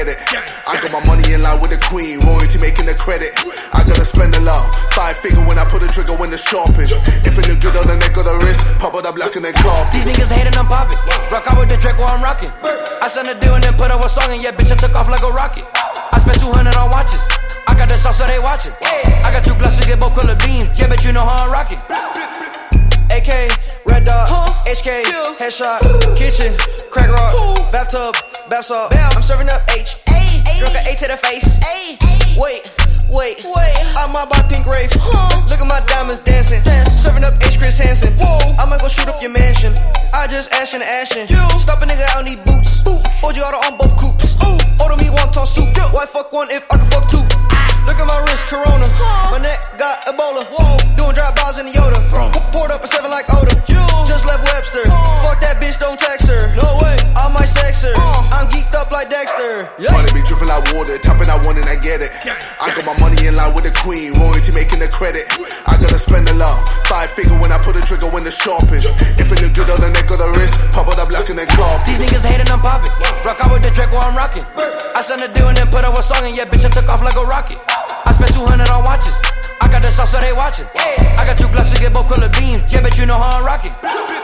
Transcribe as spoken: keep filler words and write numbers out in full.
get it. I got my money in line with the queen, royalty making the credit. I gotta spend a lot, five figure when I put the trigger when the shopping. If it look good on the neck or the wrist, pop it up black and then carpet. These niggas hating, I'm popping. Rock out with the Draco, I'm rocking. I sent a deal and then put up a song and yeah, bitch, I took off like a rocket. I spent two hundred on watches. I got the sauce so they watching. I got two glasses to get both color beams. Yeah, bitch, you know how I'm rocking. A K, Red Dot, H K, Headshot, Kitchen, Crack Rock, Bathtub, Bath Salt. I'm serving up H, drunk an A to the face. Wait, wait, I might buy Pink Wraith. Look at my diamonds dancing. Serving up H Chris Hansen. I might go shoot up your mansion. I just ashin' ashin'. Stop a nigga, I don't need boots. Fold you out on both coops. Order me wonton soup. Why fuck one if I can fuck two? Look at my wrist, Corona. My neck got Ebola. Doing drive-bys in the Yoda. Poured up a seven like Oda. Just left Webster. Fuck that bitch, don't text her. No way, I might sex her. I'm geeked up like Dexter. Money be dripping like water, tapping I want and I get it. I got my money in line with the queen, royalty making the credit. I gotta spend a lot, five figure when I put the trigger when the shopping. If it look good on the neck or the wrist, pop it up black and then carpet. These niggas hating, I'm popping. Rock out with the Draco, I'm rocking. I sent a deal and then put up a song and yeah, bitch, I took off like a rocket. I spent two hundred on watches. I got the sauce so they watching. I got two glasses to get both color beams. Yeah, bitch, you know how I'm rocking.